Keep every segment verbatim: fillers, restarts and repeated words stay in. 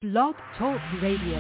Blog Talk Radio.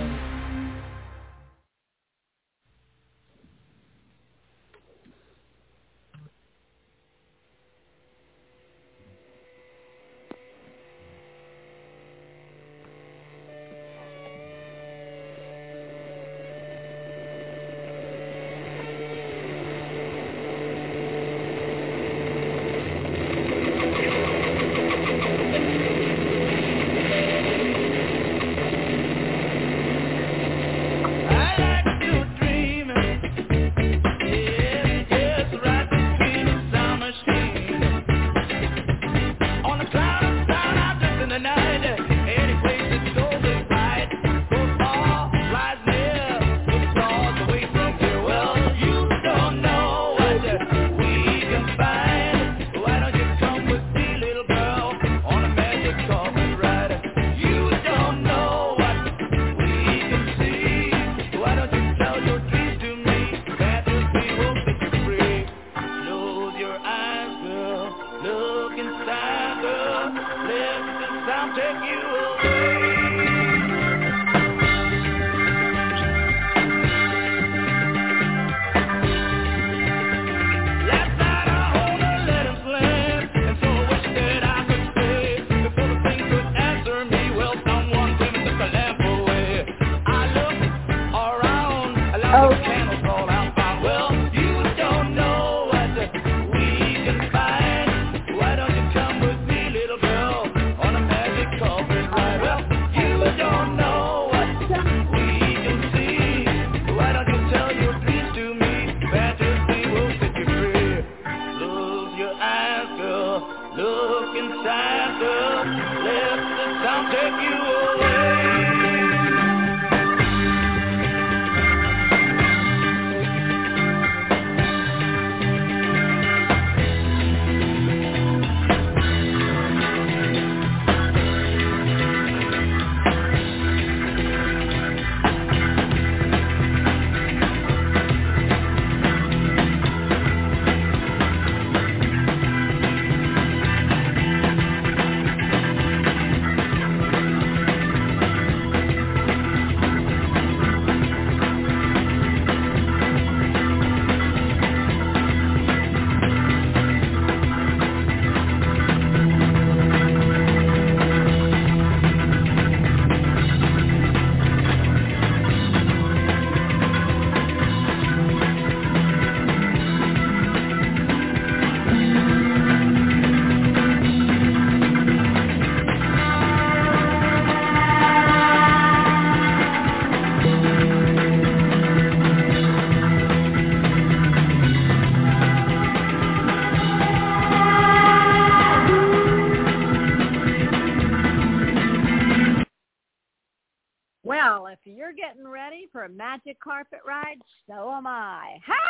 For a magic carpet ride, so am I. Hi,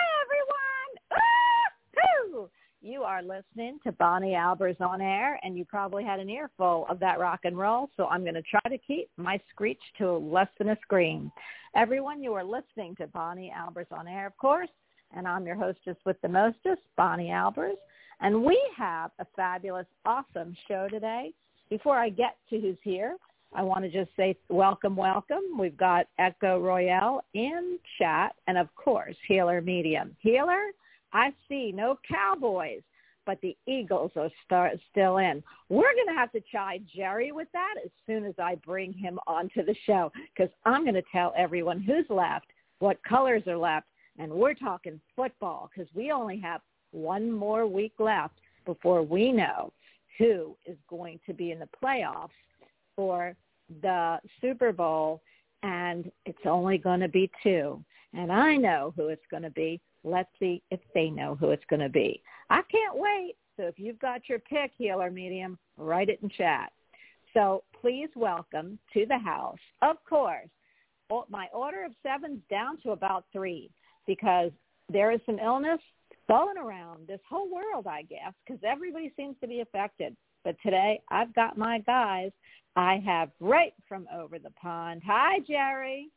everyone. Ooh, you are listening to Bonnie Albers on Air, and you probably had an earful of that rock and roll, so I'm going to try to keep my screech to less than a scream. Everyone, you are listening to Bonnie Albers on Air, of course, and I'm your hostess with the mostest, Bonnie Albers, and we have a fabulous, awesome show today. Before I get to who's here, I want to just say welcome, welcome. We've got Echo Royale in chat, and of course, Healer Medium. Healer, I see no Cowboys, but the Eagles are start, still in. We're going to have to chide Jerry with that as soon as I bring him onto the show, because I'm going to tell everyone who's left, what colors are left, and we're talking football, because we only have one more week left before we know who is going to be in the playoffs for the Super Bowl, and it's only going to be two. And I know who it's going to be. Let's see if they know who it's going to be. I can't wait. So if you've got your pick, Healer Medium, write it in chat. So please welcome to the house, of course, my order of seven's down to about three because there is some illness going around this whole world, I guess, because everybody seems to be affected. But today I've got my guys. I have right from over the pond. Hi, Jerry.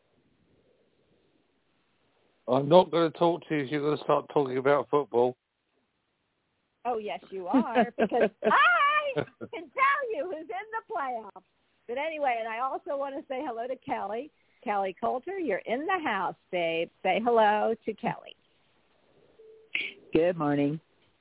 I'm not going to talk to you if you're going to start talking about football. Oh, yes, you are, because I can tell you who's in the playoffs. But anyway, and I also want to say hello to Kelly. Kelly Coulter, you're in the house, babe. Say hello to Kelly. Good morning.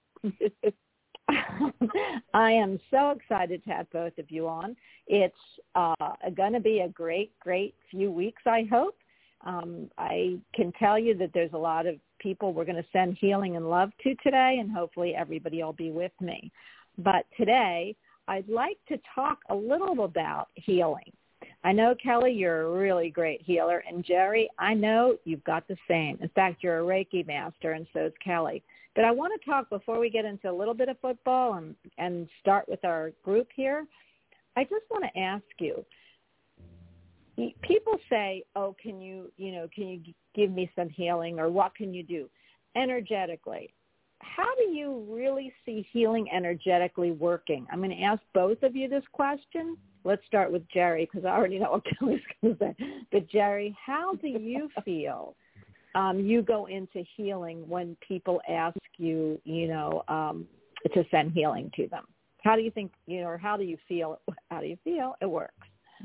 I am so excited to have both of you on. It's uh, going to be a great, great few weeks, I hope. Um, I can tell you that there's a lot of people we're going to send healing and love to today, and hopefully everybody will be with me. But today, I'd like to talk a little about healing. I know, Kelly, you're a really great healer, and Jerry, I know you've got the same. In fact, you're a Reiki master, and so is Kelly. But I want to talk, before we get into a little bit of football and, and start with our group here, I just want to ask you, people say, oh, can you, you know, can you give me some healing, or what can you do energetically? How do you really see healing energetically working? I'm going to ask both of you this question. Let's start with Jerry, because I already know what Kelly's going to say. But Jerry, how do you feel um, you go into healing when people ask you, you know, um, to send healing to them? How do you think, you know, or how do you feel, how do you feel it works?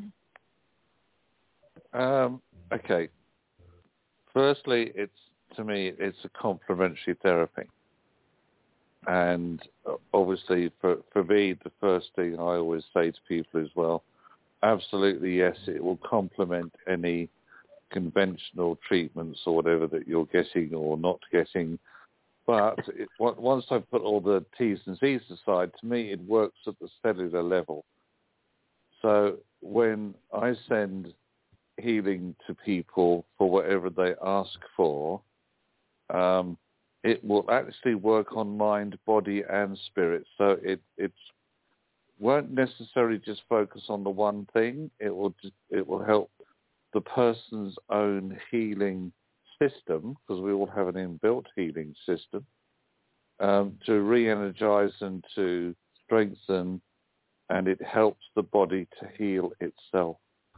Um, okay. Firstly, it's, to me, it's a complementary therapy. And obviously, for, for me, the first thing I always say to people as well, absolutely yes, it will complement any conventional treatments or whatever that you're getting or not getting. But it, once I put all the T's and C's aside, to me, it works at the cellular level. So when I send healing to people for whatever they ask for, um, it will actually work on mind, body, and spirit. So it it won't necessarily just focus on the one thing. It will just, it will help the person's own healing system, because we all have an inbuilt healing system, um, to re-energize and to strengthen, and it helps the body to heal itself.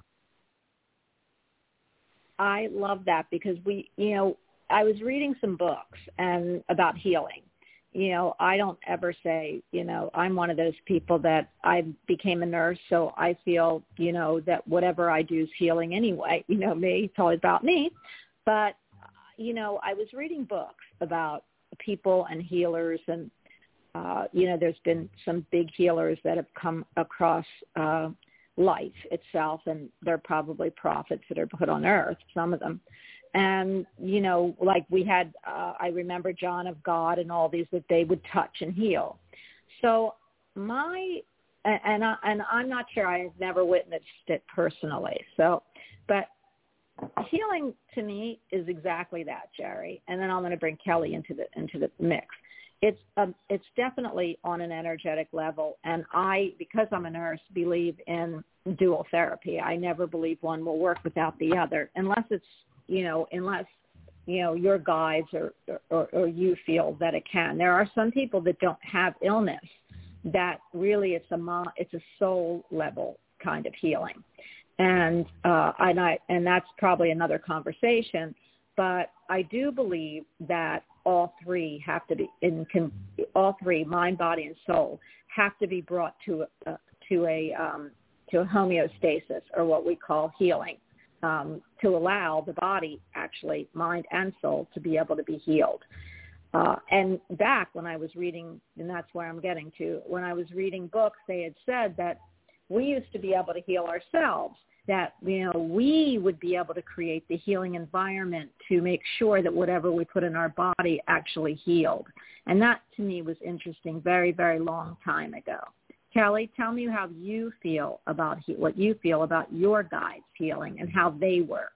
I love that, because we, you know, I was reading some books and about healing. You know, I don't ever say, you know, I'm one of those people that I became a nurse, so I feel, you know, that whatever I do is healing anyway. You know, me, it's always about me. But, you know, I was reading books about people and healers, and, uh, you know, there's been some big healers that have come across uh, life itself, and they're probably prophets that are put on earth, some of them. And, you know, like we had, uh, I remember John of God and all these that they would touch and heal. So my, and, I, and I'm not sure, I've never witnessed it personally. So, but healing to me is exactly that, Jerry. And then I'm going to bring Kelly into the, into the mix. It's, um, it's definitely on an energetic level. And I, because I'm a nurse, believe in dual therapy. I never believe one will work without the other, unless it's, you know, unless, you know, your guides or, or, or you feel that it can. There are some people that don't have illness that really it's a, it's a soul level kind of healing. And, uh, and, I, and that's probably another conversation, but I do believe that all three have to be, in, can, all three, mind, body, and soul, have to be brought to a, to a, um, to a homeostasis, or what we call healing. Um, to allow the body, actually, mind and soul, to be able to be healed. Uh, and back when I was reading, and that's where I'm getting to, when I was reading books, they had said that we used to be able to heal ourselves, that, you know, we would be able to create the healing environment to make sure that whatever we put in our body actually healed. And that, to me, was interesting very, very long time ago. Kelly, tell me how you feel about he- what you feel about your guides healing and how they work.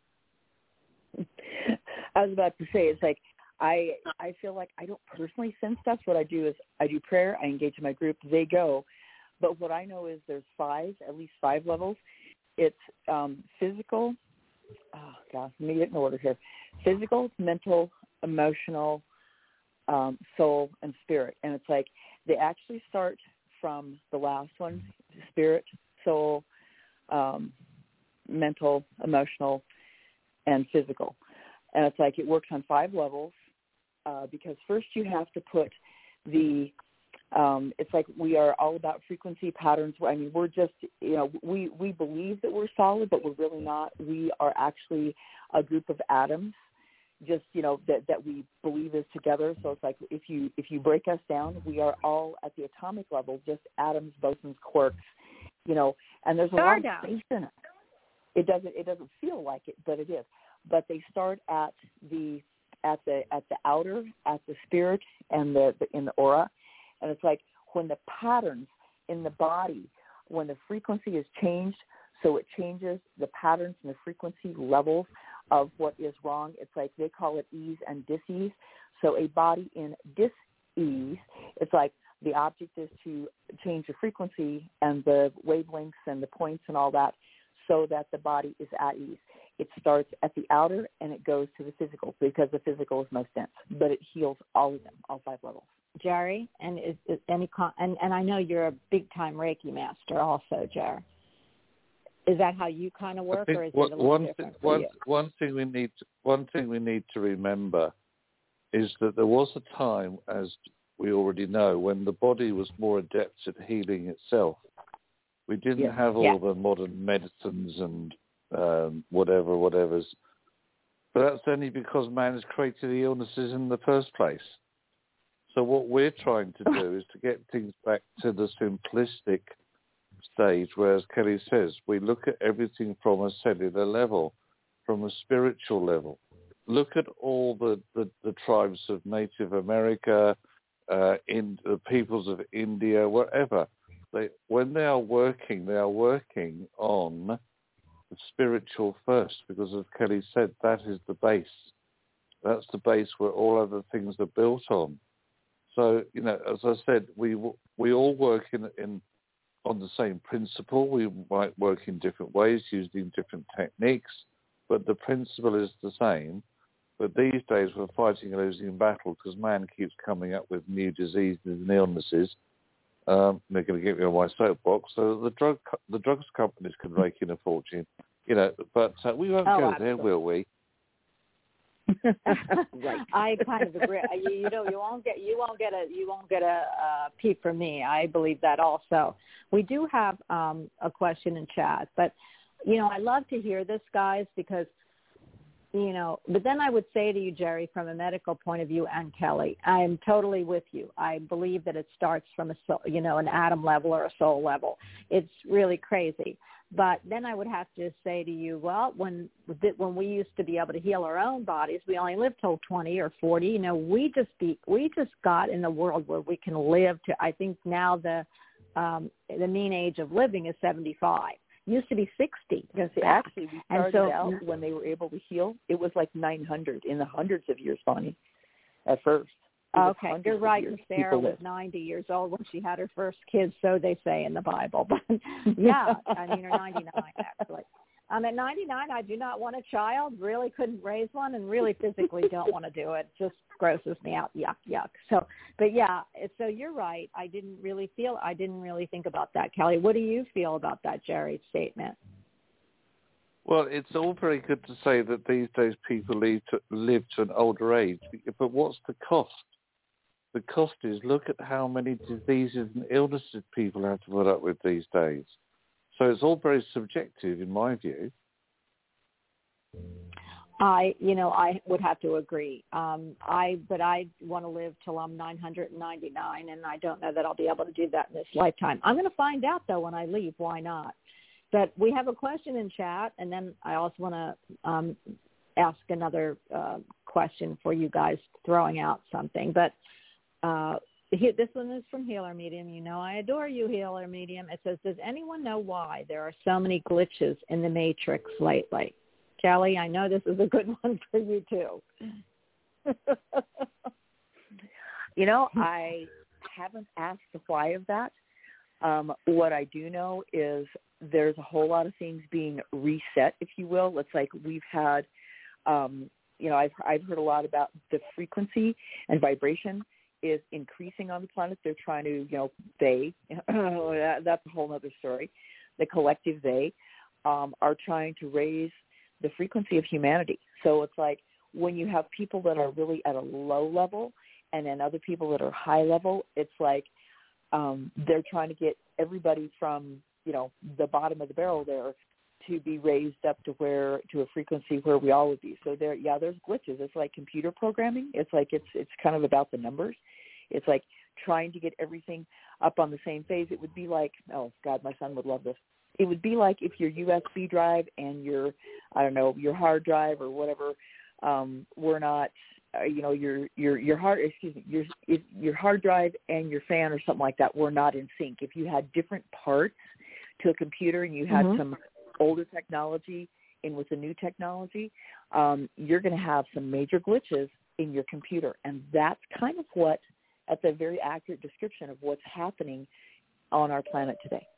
I was about to say, it's like I I feel like I don't personally send stuff. What I do is I do prayer, I engage in my group, they go. But what I know is there's five, at least five levels. It's um, physical, oh gosh, let me get in order here. Physical, mental, emotional, um, soul, and spirit. And it's like they actually start from the last one, spirit, soul, um, mental, emotional, and physical. And it's like it works on five levels uh, because first you have to put the Um, it's like we are all about frequency patterns. I mean, we're just, you know, we, we believe that we're solid, but we're really not. We are actually a group of atoms, just, you know, that, that we believe is together. So it's like if you if you break us down, we are all at the atomic level, just atoms, bosons, quarks, you know, and there's a lot of space in it. It doesn't it doesn't feel like it, but it is. But they start at the at the at the outer, at the spirit, and the, the in the aura. And it's like when the patterns in the body, when the frequency is changed, so it changes the patterns and the frequency levels of what is wrong. It's like they call it ease and dis-ease. So a body in dis-ease, it's like the object is to change the frequency and the wavelengths and the points and all that so that the body is at ease. It starts at the outer and it goes to the physical because the physical is most dense, but it heals all of them, all five levels. Jerry, and is, is any con- and, and I know you're a big-time Reiki master also, Jerry. Is that how you kind of work, or is what, it a little one different thing, for one, you? one thing we need to, one thing we need to remember is that there was a time, as we already know, when the body was more adept at healing itself. We didn't yeah. have all yeah. the modern medicines and um, whatever, whatever's. But that's only because man has created the illnesses in the first place. So what we're trying to do is to get things back to the simplistic stage, where, as Kelly says, we look at everything from a cellular level, from a spiritual level. Look at all the, the, the tribes of Native America, uh, in the peoples of India, wherever. They, when they are working, they are working on the spiritual first, because, as Kelly said, that is the base. That's the base where all other things are built on. So, you know, as I said, we we all work in, in on the same principle. We might work in different ways, using different techniques, but the principle is the same. But these days we're fighting a losing battle because man keeps coming up with new diseases and illnesses. Um, they're going to get me on my soapbox. So the drug the drugs companies can rake in a fortune, you know. But uh, we won't oh, go absolutely. there, will we? Right. I kind of agree. You, you know, you won't get you won't get a you won't get a, a peep from me. I believe that also. We do have um, a question in chat, but you know, I love to hear this, guys, because you know. But then I would say to you, Jerry, from a medical point of view, and Kelly, I am totally with you. I believe that it starts from a soul, you know, an atom level or a soul level. It's really crazy. But then I would have to say to you, well, when when we used to be able to heal our own bodies, we only lived till twenty or forty. You know, we just be, we just got in a world where we can live to. I think now the um, the mean age of living is seventy-five. Used to be sixty. Because actually, we started so, out when they were able to heal. It was like nine hundred in the hundreds of years, Bonnie. At first. Okay, you're right. Sarah was ninety years old when she had her first kids, so they say in the Bible. But yeah, I mean, or ninety-nine actually. Um, at ninety-nine, I do not want a child. Really couldn't raise one, and really physically don't want to do it. Just grosses me out. Yuck, yuck. So, but yeah, so you're right. I didn't really feel. I didn't really think about that, Kelly. What do you feel about that, Jerry's statement? Well, it's all very good to say that these days people live to, live to an older age, but what's the cost? The cost is, look at how many diseases and illnesses people have to put up with these days. So it's all very subjective, in my view. I, you know, I would have to agree. Um, I, but I want to live till I'm nine hundred ninety-nine, and I don't know that I'll be able to do that in this lifetime. I'm going to find out, though, when I leave. Why not? But we have a question in chat, and then I also want to um, ask another uh, question for you guys, throwing out something. But Uh, this one is from Healer Medium. You know I adore you, Healer Medium. It says, does anyone know why there are so many glitches in the Matrix lately? Kelly, I know this is a good one for you, too. You know, I haven't asked the why of that. Um, what I do know is there's a whole lot of things being reset, if you will. It's like we've had, um, you know, I've, I've heard a lot about the frequency and vibration is increasing on the planet. They're trying to, you know, they, that's a whole other story. The collective they um, are trying to raise the frequency of humanity. So it's like when you have people that are really at a low level and then other people that are high level, it's like um, they're trying to get everybody from, you know, the bottom of the barrel there to be raised up to where, to a frequency where we all would be. So there, yeah, there's glitches. It's like computer programming. It's like, it's, it's kind of about the numbers. It's like trying to get everything up on the same phase. It would be like, oh God, my son would love this. It would be like if your U S B drive and your, I don't know, your hard drive or whatever, um, were not, uh, you know, your, your, your hard, excuse me, your, if your hard drive and your fan or something like that were not in sync. If you had different parts to a computer and you had mm-hmm. some older technology in with the new technology, um, you're going to have some major glitches in your computer. And that's kind of what, that's a very accurate description of what's happening on our planet today.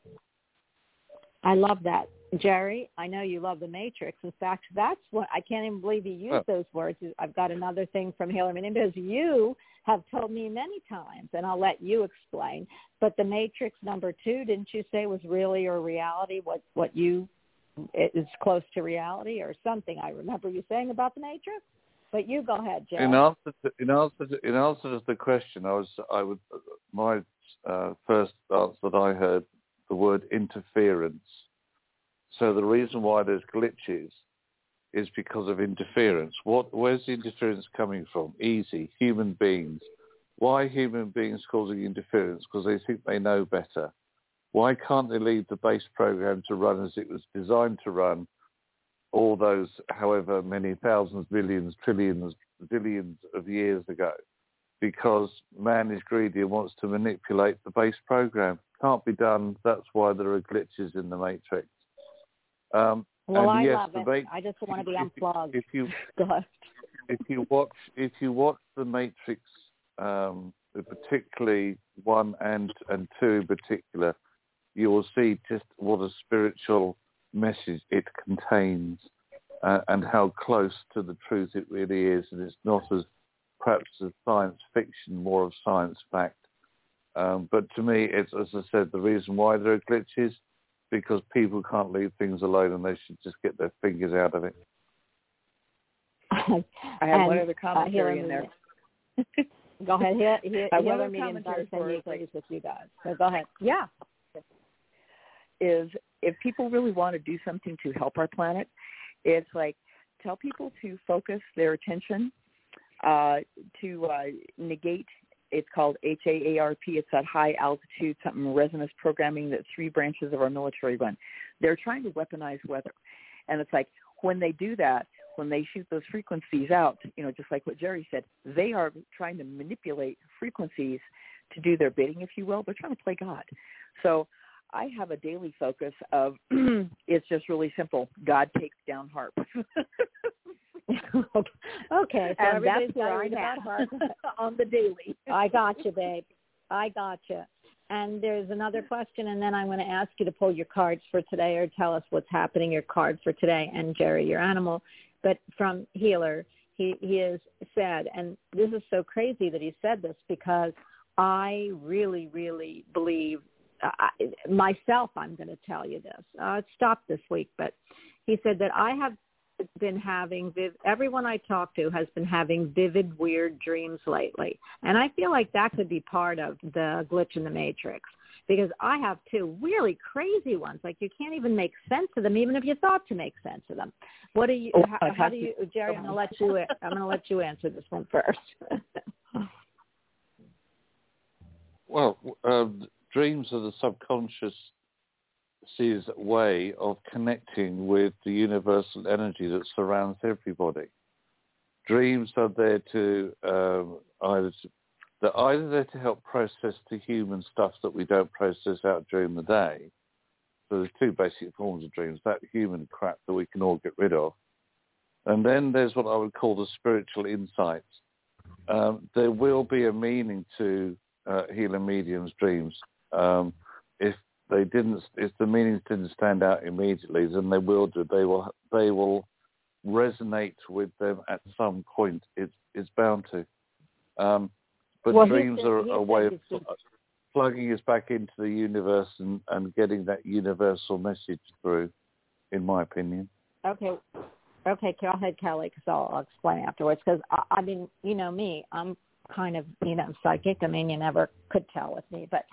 I love that. Jerry, I know you love the Matrix. In fact, that's what, I can't even believe you used oh. those words. I've got another thing from Healer Menendez. You have told me many times, and I'll let you explain, but the Matrix number two, didn't you say was really or reality, what, what you, it is close to reality or something I remember you saying about the Matrix? But you go ahead, Jerry. In answer to, in answer to, in answer to the question, I was, I would, my uh, first answer that I heard, the word interference. So the reason why there's glitches is because of interference. What? Where's the interference coming from? Easy. Human beings. Why human beings causing interference? Because they think they know better. Why can't they leave the base program to run as it was designed to run all those, however many thousands, billions, trillions, billions of years ago? Because man is greedy and wants to manipulate the base program. Can't be done. That's why there are glitches in the Matrix. Um, well, and I yes, love the it. Matrix, I just want to be unplugged. If you, if you watch, if you watch the Matrix, um, particularly one and and two in particular, you will see just what a spiritual message it contains, uh, and how close to the truth it really is. And it's not as perhaps as science fiction, more of science fact. Um, but to me, it's, as I said, the reason why there are glitches, because people can't leave things alone and they should just get their fingers out of it. I have and, one other commentary uh, in there. Go ahead. Here, here, I here have a commentary for agrees like, with you guys. So go ahead. Yeah. Is if people really want to do something to help our planet, it's like tell people to focus their attention uh, to uh, negate. It's called H A A R P. It's that high altitude, something resonance programming that three branches of our military run. They're trying to weaponize weather. And it's like when they do that, when they shoot those frequencies out, you know, just like what Jerry said, they are trying to manipulate frequencies to do their bidding, if you will. They're trying to play God. So I have a daily focus of it's just really simple. God takes down HAARP. Okay, so and everybody's got to read about HAARP on the daily. I got you, babe. I got you. And there's another question, and then I'm going to ask you to pull your cards for today or tell us what's happening, your card for today, and Jerry, your animal. But from Healer, he, he has said, and this is so crazy that he said this because I really, really believe I, myself, I'm going to tell you this. Uh, it stopped this week, but he said that I have been having, viv- everyone I talk to has been having vivid, weird dreams lately. And I feel like that could be part of the glitch in the Matrix because I have two really crazy ones. Like you can't even make sense of them, even if you thought to make sense of them. What do you, oh, how, how do you, Jerry, I'm going to let you, I'm going to let you answer this one first. Well, um, dreams are the subconscious way of connecting with the universal energy that surrounds everybody. Dreams are there to um, either to, they're either there to help process the human stuff that we don't process out during the day. So there's two basic forms of dreams: that human crap that we can all get rid of, and then there's what I would call the spiritual insights. Um, there will be a meaning to uh, healer mediums' dreams. Um, if they didn't, if the meanings didn't stand out immediately, then they will do. They will, they will resonate with them at some point. It's, it's bound to. Um, but well, dreams said, are a way of pl- plugging us back into the universe and, and getting that universal message through, in my opinion. Okay. Okay, go ahead, Kelly, because I'll, I'll explain afterwards. Because, I, I mean, you know me, I'm kind of, you know, psychic. I mean, you never could tell with me. But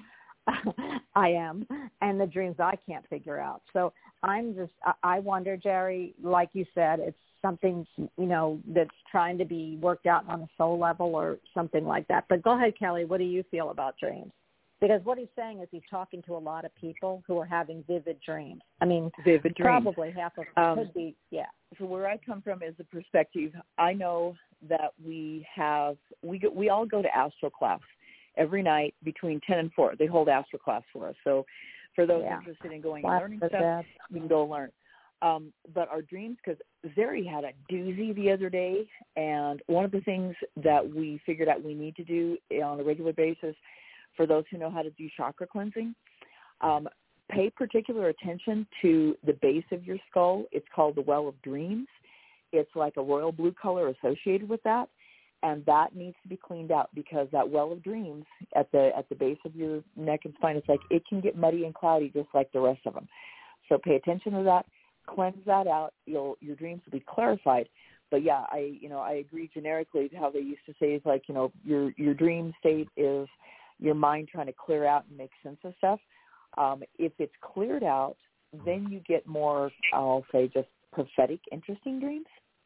I am, and the dreams I can't figure out. So I'm just, I wonder, Jerry, like you said, it's something, you know, that's trying to be worked out on a soul level or something like that. But go ahead, Kelly, what do you feel about dreams? Because what he's saying is he's talking to a lot of people who are having vivid dreams. I mean, vivid dreams. Probably half of them um, could be, yeah. So where I come from is the perspective, I know that we have, we go, we all go to astral class every night between ten and four. They hold astral class for us. So for those yeah. interested in going and learning stuff, that. we can go learn. Um, but our dreams, because Zeri had a doozy the other day, and one of the things that we figured out we need to do on a regular basis, for those who know how to do chakra cleansing, um, pay particular attention to the base of your skull. It's called the Well of Dreams. It's like a royal blue color associated with that. And that needs to be cleaned out because that well of dreams at the at the base of your neck and spine, it's like it can get muddy and cloudy just like the rest of them. So pay attention to that, cleanse that out. You'll your dreams will be clarified. But yeah, I you know I agree generically how they used to say is like you know your your dream state is your mind trying to clear out and make sense of stuff. Um, if it's cleared out, then you get more, I'll say, just prophetic, interesting dreams.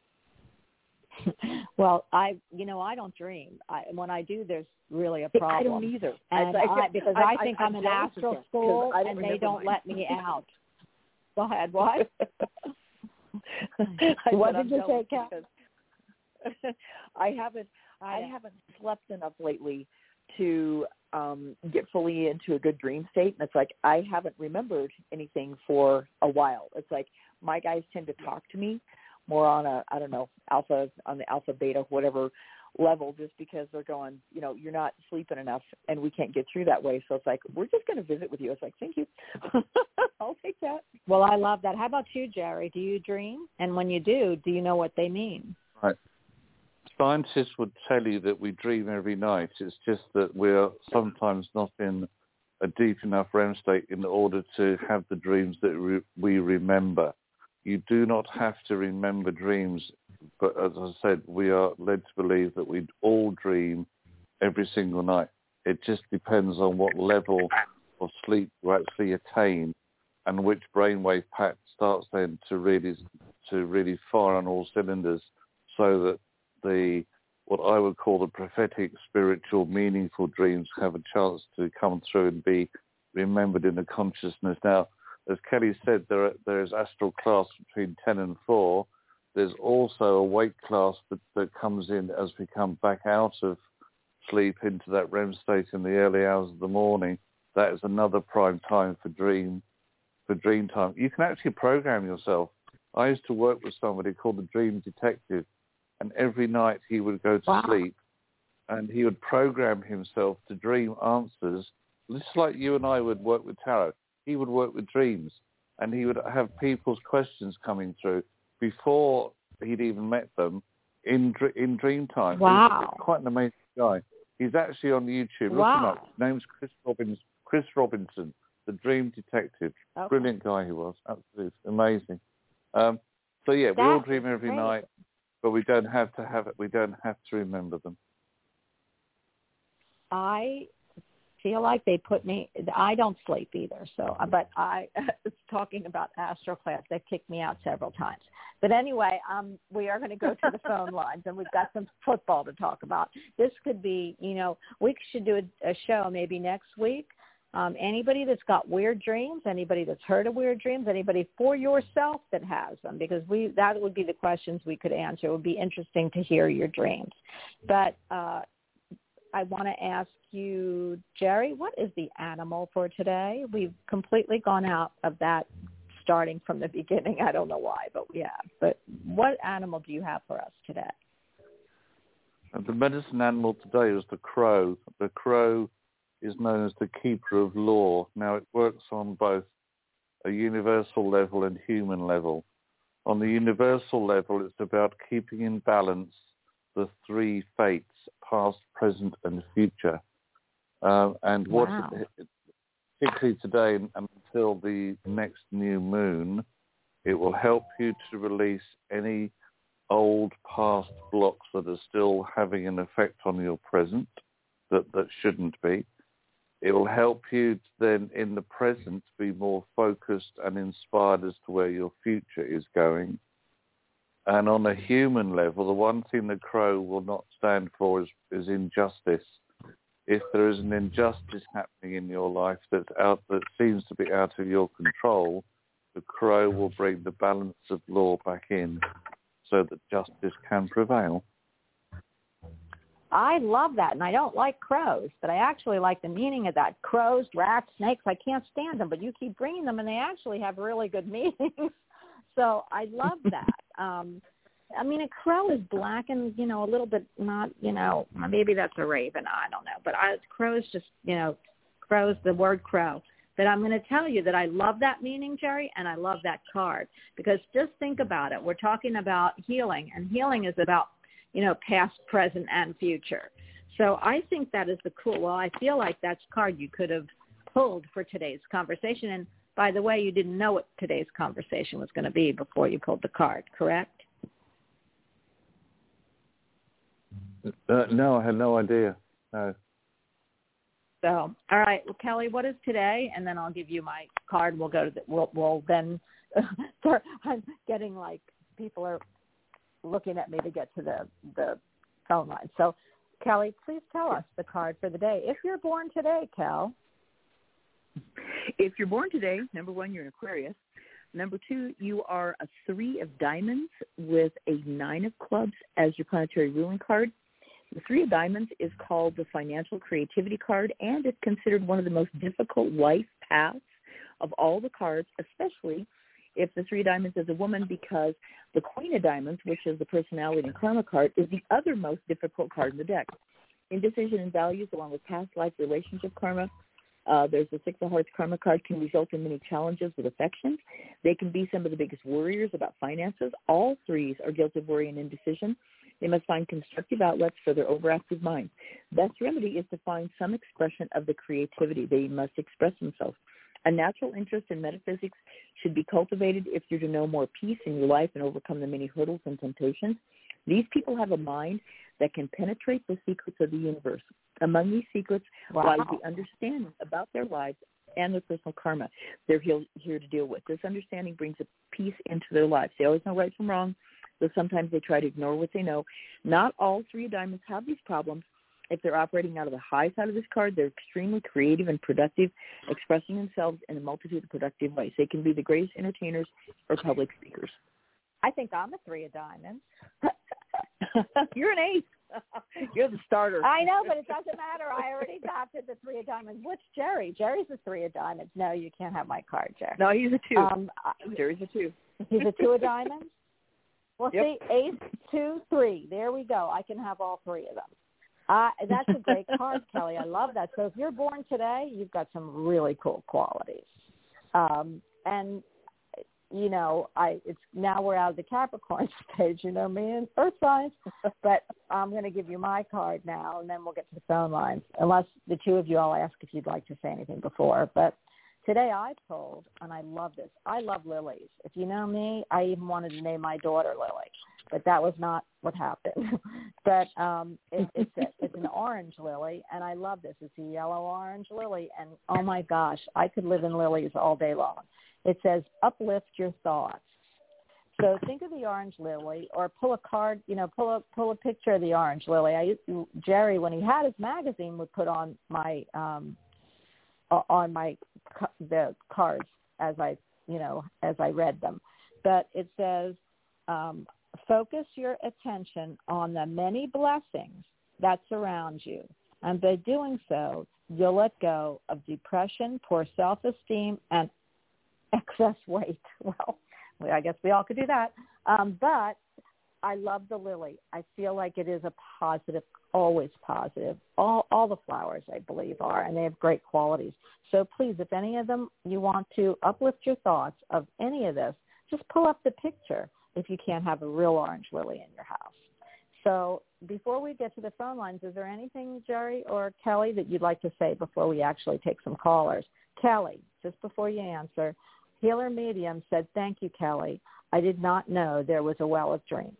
Well, I, you know, I don't dream. I, when I do, there's really a problem. I don't either. And I, I, because I, I think I, I'm in astral school and they don't let me out. Go ahead. What? What did you say, Kat? I haven't, I, I haven't slept enough lately to um, get fully into a good dream state. And it's like I haven't remembered anything for a while. It's like my guys tend to talk to me more on a, I don't know, alpha, on the alpha, beta, whatever level, just because they're going, you know, you're not sleeping enough and we can't get through that way. So it's like, we're just going to visit with you. It's like, thank you. I'll take that. Well, I love that. How about you, Jerry? Do you dream? And when you do, do you know what they mean? Right. Scientists would tell you that we dream every night. It's just that we're sometimes not in a deep enough R E M state in order to have the dreams that re- we remember. You do not have to remember dreams, but as I said, we are led to believe that we all dream every single night. It just depends on what level of sleep you actually attain and which brainwave pattern starts then to really to really fire on all cylinders, so that the what I would call the prophetic, spiritual, meaningful dreams have a chance to come through and be remembered in the consciousness. Now, as Kelly said, there are, there is astral class between ten and four. There's also a wake class that, that comes in as we come back out of sleep into that R E M state in the early hours of the morning. That is another prime time for dream, for dream time. You can actually program yourself. I used to work with somebody called the Dream Detective, and every night he would go to wow. sleep and he would program himself to dream answers, just like you and I would work with tarot. He would work with dreams, and he would have people's questions coming through before he'd even met them in in dream time. Wow. He's quite an amazing guy. He's actually on YouTube. Wow. Look him up. His name's Chris Robbins, Chris Robinson, the Dream Detective. Okay. Brilliant guy he was. Absolutely amazing. Um, so yeah, we that all dream every great. night, but we don't have to have it. We don't have to remember them. I feel like they put me, I don't sleep either. So, but I, talking about astral class, they've kicked me out several times. But anyway, um, we are going to go to the phone lines, and we've got some football to talk about. This could be, you know, we should do a, a show maybe next week. Um, anybody that's got weird dreams, anybody that's heard of weird dreams, anybody for yourself that has them, because we that would be the questions we could answer. It would be interesting to hear your dreams. But uh, I want to ask you, Jerry, what is the animal for today? We've completely gone out of that starting from the beginning. I don't know why, but we have. But what animal do you have for us today? The medicine animal today is the crow. The crow is known as the keeper of law. Now, it works on both a universal level and human level. On the universal level, it's about keeping in balance the three fates, past, present, and future. Uh, and what, wow. it, particularly today and until the next new moon, it will help you to release any old past blocks that are still having an effect on your present that, that shouldn't be. it will help you to then, in the present, be more focused and inspired as to where your future is going. And on a human level, the one thing the crow will not stand for is, is injustice. If there is an injustice happening in your life that's out, that seems to be out of your control, the crow will bring the balance of law back in so that justice can prevail. I love that, and I don't like crows, but I actually like the meaning of that. Crows, rats, snakes, I can't stand them, but you keep bringing them, and they actually have really good meanings. So I love that. Um, I mean, a crow is black and, you know, a little bit not, you know, maybe that's a raven. I don't know. But I, crows just, you know, crows, the word crow. But I'm going to tell you that I love that meaning, Jerry, and I love that card. Because just think about it. We're talking about healing, and healing is about, you know, past, present, and future. So I think that is the cool, well, I feel like that's a card you could have pulled for today's conversation. And by the way, you didn't know what today's conversation was going to be before you pulled the card, correct? Uh, no, I had no idea. No. So, all right, well, Kelly, what is today? And then I'll give you my card. We'll go to the, we'll, we'll then start. I'm getting like people are looking at me to get to the, the phone line. So, Kelly, please tell us the card for the day. If you're born today, Kel. If you're born today, number one, you're an Aquarius. Number two, you are a three of diamonds with a nine of clubs as your planetary ruling card. The three of diamonds is called the financial creativity card, and it's considered one of the most difficult life paths of all the cards, especially if the three of diamonds is a woman, because the queen of diamonds, which is the personality and karma card, is the other most difficult card in the deck. Indecision and values, along with past life relationship karma. Uh, there's the Six of Hearts karma card, can result in many challenges with affections. They can be some of the biggest worriers about finances. All threes are guilty of worry and indecision. They must find constructive outlets for their overactive mind. Best remedy is to find some expression of the creativity. They must express themselves. A natural interest in metaphysics should be cultivated if you're to know more peace in your life and overcome the many hurdles and temptations. These people have a mind that can penetrate the secrets of the universe. Among these secrets wow. lies the understanding about their lives and their personal karma they're here to deal with. This understanding brings a peace into their lives. They always know right from wrong, though sometimes they try to ignore what they know. Not all three of diamonds have these problems. If they're operating out of the high side of this card, they're extremely creative and productive, expressing themselves in a multitude of productive ways. They can be the greatest entertainers or public speakers. I think I'm a three of diamonds. You're an ace. You're the starter. I know, but it doesn't matter. I already adopted the three of diamonds. What's Jerry? Jerry's a three of diamonds. No, you can't have my card, Jerry. No, he's a two. Um, Jerry's a two. He's a two of diamonds? Well, yep. see, ace, two, three. There we go. I can have all three of them. Uh, that's a great card, Kelly. I love that. So if you're born today, you've got some really cool qualities. Um, and, you know, I it's now we're out of the Capricorn stage, you know me, and Earth signs. But I'm going to give you my card now, and then we'll get to the phone lines. Unless the two of you, I'll ask if you'd like to say anything before. But today I told, and I love this, I love lilies. If you know me, I even wanted to name my daughter Lily. But that was not what happened. but um, it, it's, a, it's an orange lily, and I love this. It's a yellow-orange lily, and oh, my gosh, I could live in lilies all day long. It says, uplift your thoughts. So think of the orange lily, or pull a card, you know, pull a pull a picture of the orange lily. I used to, Jerry, when he had his magazine, would put on my um, on my the cards as I, you know, as I read them. But it says, um, focus your attention on the many blessings that surround you. And by doing so, you'll let go of depression, poor self-esteem, and excess weight. Well, I guess we all could do that. Um, but I love the lily. I feel like it is a positive, always positive. All, all the flowers, I believe, are, and they have great qualities. So please, if any of them you want to uplift your thoughts of any of this, just pull up the picture if you can't have a real orange lily in your house. So before we get to the phone lines, is there anything, Jerry or Kelly, that you'd like to say before we actually take some callers? Kelly, just before you answer, Healer Medium said, thank you, Kelly. I did not know there was a Well of Dreams.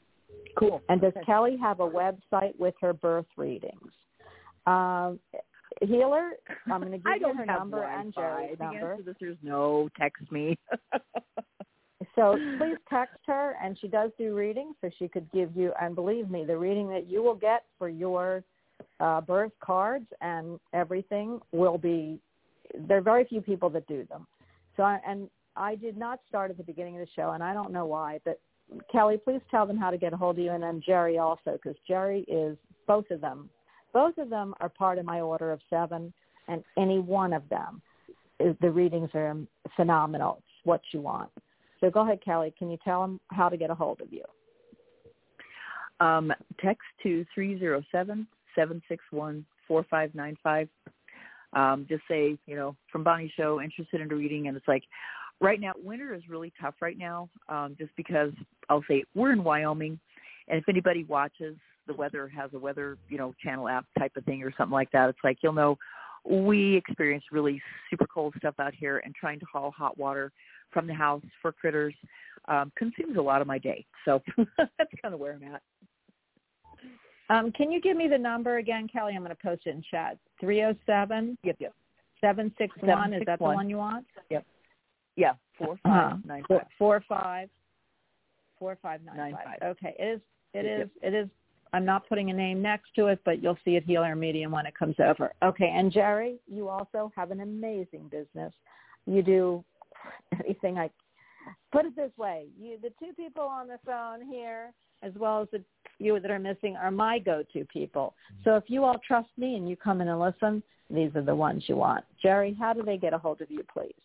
Cool. And does okay. Kelly have a website with her birth readings? Um, Healer, I'm going to give I you don't her have number Wi-Fi. and Jerry's The number. answer to this is no. Text me. So please text her, and she does do readings, so she could give you, and believe me, the reading that you will get for your uh, birth cards and everything will be, there are very few people that do them. So, I, and I did not start at the beginning of the show, and I don't know why, but Kelly, please tell them how to get a hold of you, and then Jerry also, because Jerry is, both of them, both of them are part of my order of seven, and any one of them, is, the readings are phenomenal. It's what you want. So go ahead, Kelly. Can you tell them how to get a hold of you? Um, text to three zero seven, seven six one, four five nine five. Um, just say, you know, from Bonnie Show, interested in reading. And it's like, right now, winter is really tough right now, um, just because I'll say we're in Wyoming. And if anybody watches, the weather has a weather, you know, channel app type of thing or something like that. It's like, you'll know we experience really super cold stuff out here, and trying to haul hot water from the house for critters um, consumes a lot of my day. So that's kind of where I'm at. Um, can you give me the number again, Kelly? I'm going to post it in chat. three oh seven, Yep, yep. seven six one, is that the one you want? Yep. Yeah, four five nine five. Four five, four five nine five. Okay, it is, it is, it is, I'm not putting a name next to it, but you'll see it Healer Medium when it comes over. Okay, and Jerry, you also have an amazing business. You do anything I put it this way, you the two people on the phone here, as well as the few that are missing, are my go-to people. So if you all trust me and you come in and listen, these are the ones you want. Jerry, how do they get a hold of you, please?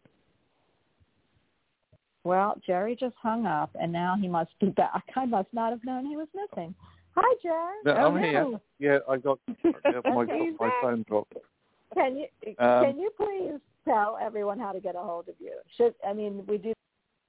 Well, Jerry just hung up, and now he must be back. I must not have known he was missing. Hi, Jerry. No, oh, I'm here. No. Yeah, I got yeah, my, Okay, my phone dropped. Can you Um, can you please tell everyone how to get a hold of you? Should I mean we do.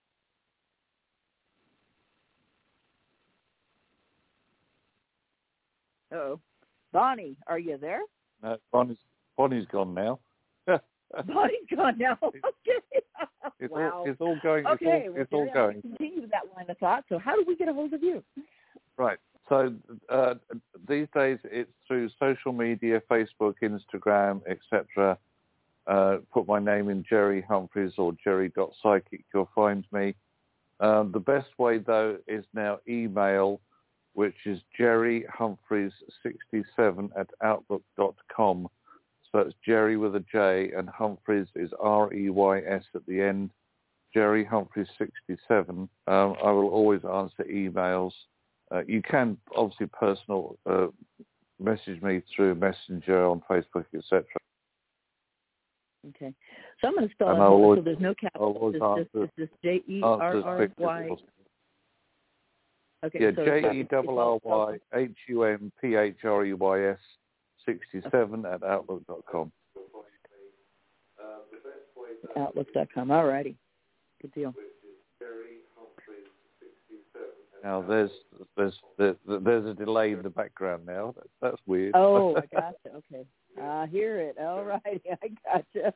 Uh-oh. Bonnie, are you there? No, Bonnie's, Bonnie's gone now. Bonnie's gone now. Okay. It's wow. all it's all going. Okay, It's all, well, it's all Jerry, going. continue with that line of thought. So how do we get a hold of you? Right. So uh, these days it's through social media, Facebook, Instagram, et cetera. Uh, put my name in Jerry Humphreys or Jerry dot psychic. You'll find me. Um, the best way though is now email, which is Jerry Humphreys sixty-seven at outlook dot com. So it's Jerry with a J, and Humphreys is R E Y S at the end. Jerry Humphreys sixty-seven. Um, I will always answer emails. Uh, you can obviously personal uh, message me through Messenger on Facebook, et cetera. Okay. So I'm going to spell And it I'll always, so there's no I'll capitals. always It's answer, just, it's just J E answer R as R quick as Y. possible. Okay. Yeah, so J E R R Y H U M P H R E Y S sixty-seven at outlook dot com. outlook dot com. All righty. Good deal. Now there's there's there's a delay in the background now. That's, that's weird. Oh, I gotcha. Okay. I hear it. All righty. I gotcha.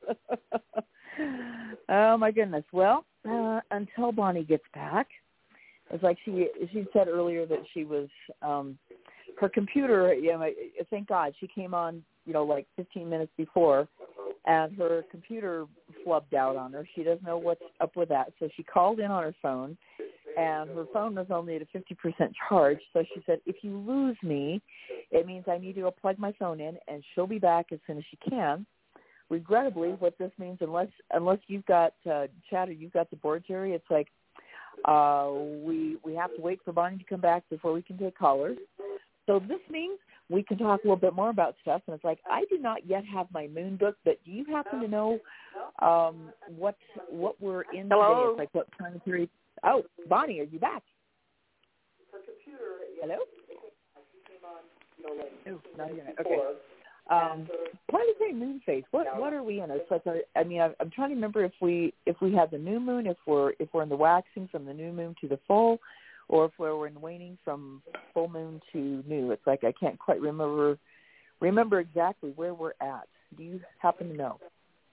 Oh, my goodness. Well, uh, until Bonnie gets back, it's like she she said earlier that she was, um, her computer, you know, thank God, she came on, you know, like fifteen minutes before, and her computer flubbed out on her. She doesn't know what's up with that. So she called in on her phone, and her phone was only at a fifty percent charge. So she said, if you lose me, it means I need to go plug my phone in, and she'll be back as soon as she can. Regrettably, what this means, unless unless you've got uh, chatter, you've got the board, Jerry, it's like uh, we we have to wait for Bonnie to come back before we can take callers. So this means we can talk a little bit more about stuff. And it's like, I do not yet have my moon book, but do you happen to know um, what what we're in Hello? today? It's like what time period? Oh, Bonnie, are you back? Hello? Oh, not yet. Okay. Um, why do they say moon phase? What what are we in? It's like a, I mean, I, I'm trying to remember if we if we have the new moon, if we're if we're in the waxing from the new moon to the full, or if we're in waning from full moon to new. It's like I can't quite remember remember exactly where we're at. Do you happen to know?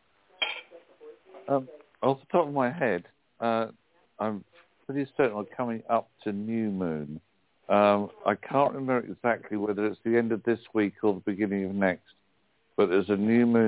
Um, off the top of my head, uh, I'm pretty certain we're coming up to new moon. Um, I can't remember exactly whether it's the end of this week or the beginning of next. but there's a new moon